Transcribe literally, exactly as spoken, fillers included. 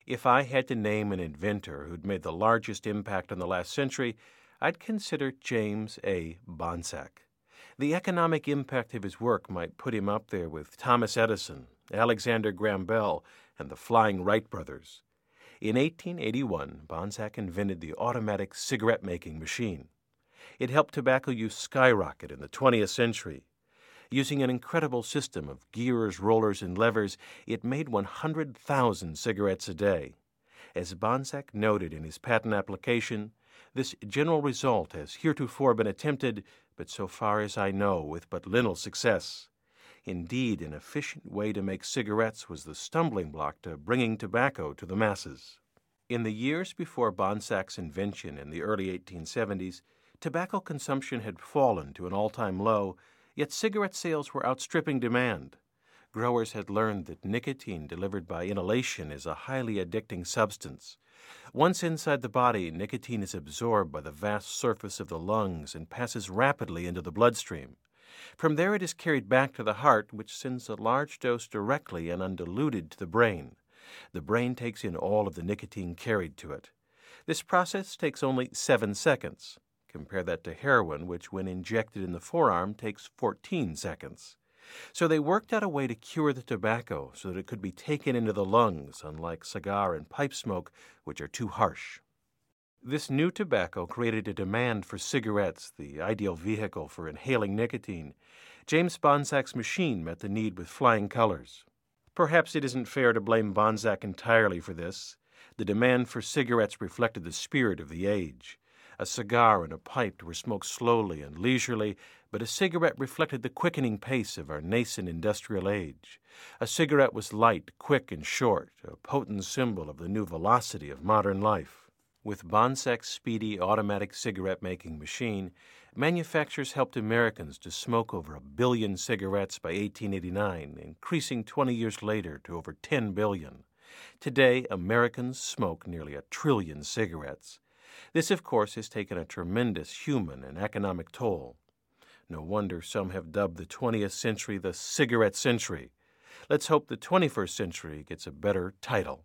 If I had to name an inventor who'd made the largest impact on the last century, I'd consider James A. Bonsack. The economic impact of his work might put him up there with Thomas Edison, Alexander Graham Bell, and the Flying Wright brothers. In eighteen eighty-one, Bonsack invented the automatic cigarette-making machine. It helped tobacco use skyrocket in the twentieth century. Using an incredible system of gears, rollers, and levers, it made one hundred thousand cigarettes a day. As Bonsack noted in his patent application, this general result has heretofore been attempted, but so far as I know, with but little success. Indeed, an efficient way to make cigarettes was the stumbling block to bringing tobacco to the masses. In the years before Bonsack's invention in the early eighteen seventies, tobacco consumption had fallen to an all-time low, yet cigarette sales were outstripping demand. Growers had learned that nicotine delivered by inhalation is a highly addicting substance. Once inside the body, nicotine is absorbed by the vast surface of the lungs and passes rapidly into the bloodstream. From there it is carried back to the heart, which sends a large dose directly and undiluted to the brain. The brain takes in all of the nicotine carried to it. This process takes only seven seconds. Compare that to heroin, which when injected in the forearm takes fourteen seconds. So they worked out a way to cure the tobacco so that it could be taken into the lungs, unlike cigar and pipe smoke, which are too harsh. This new tobacco created a demand for cigarettes, the ideal vehicle for inhaling nicotine. James Bonsack's machine met the need with flying colors. Perhaps it isn't fair to blame Bonsack entirely for this. The demand for cigarettes reflected the spirit of the age. A cigar and a pipe were smoked slowly and leisurely, but a cigarette reflected the quickening pace of our nascent industrial age. A cigarette was light, quick, and short, a potent symbol of the new velocity of modern life. With Bonsack's speedy automatic cigarette-making machine, manufacturers helped Americans to smoke over a billion cigarettes by eighteen eighty-nine, increasing twenty years later to over ten billion. Today, Americans smoke nearly a trillion cigarettes. This, of course, has taken a tremendous human and economic toll. No wonder some have dubbed the twentieth century the cigarette century. Let's hope the twenty-first century gets a better title.